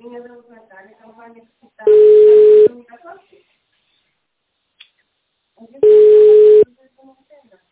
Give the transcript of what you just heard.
Minha da outra tarde, então vai necessitar de comunicação. A gente não tem nada.